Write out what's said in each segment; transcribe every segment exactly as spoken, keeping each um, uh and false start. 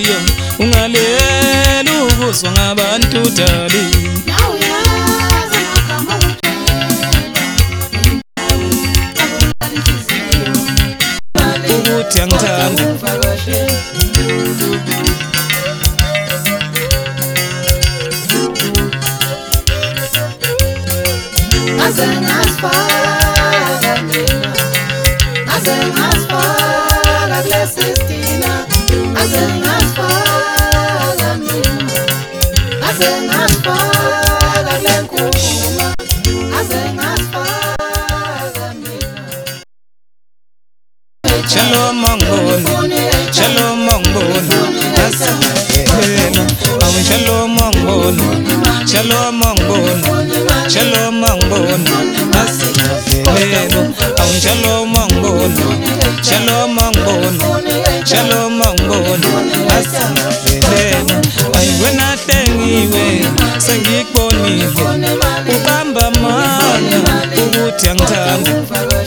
inhliziyo ungalela ukuzwa ngabantu dali ukuthi angithanda Shalom Mangbono, Shalom Mangbono, Asana Awi Shalom Mangbono, Shalom Mangbono, Shalom Mangbono, Asana Awi Shalom Mangbono, Shalom Mangbono, Shalom Mangbono, Asana Ayi wena tengiwe sengikubonile ubamba mana ukuthi angithanda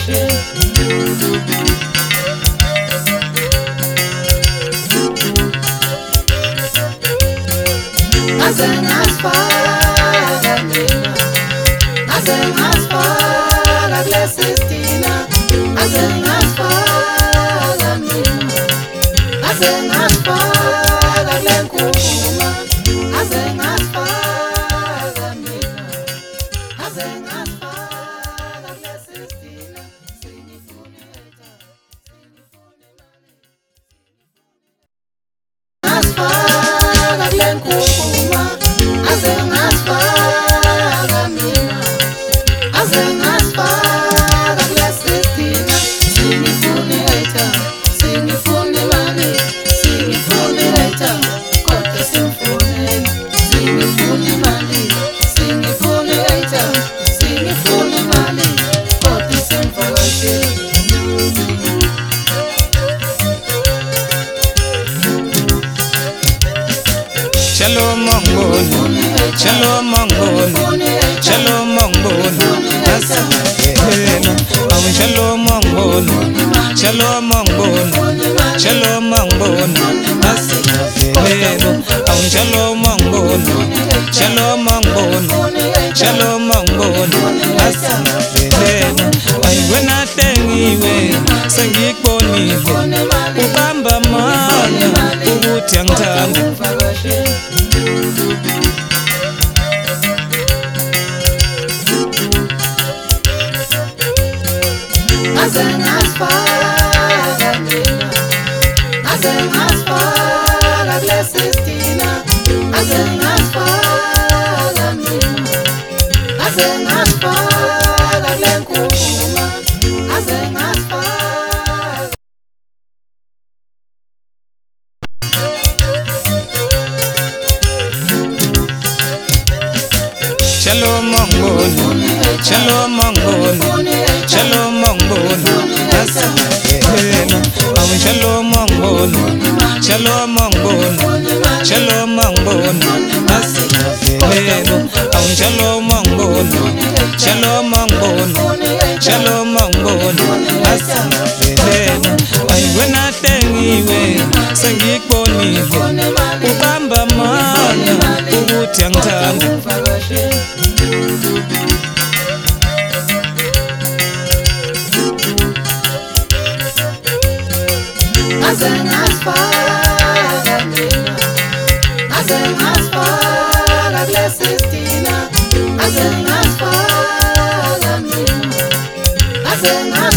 Shalom Mangbono, Shalom Mangbono, Shalom Mangbono, Asana Awi Shalom Mangbono, Shalom Mangbono, Shalom Mangbono, Asana Awi Shalom Mangbono, Shalom Mangbono, Shalom Mangbono, Asana Ayi wena tengiwe sengikubonile ubamba mana ukuthi angithanda Shalom Mangbono, Shalom Mangbono, Shalom Mangbono, Asana Awi Shalom Mangbono, Shalom Mangbono, Shalom Mangbono, Asana Awi Shalom Mangbono, Shalom Mangbono, Shalom Mangbono, Asana Ayi wena tengiwe sengikubonile ubamba mana ukuthi angithanda As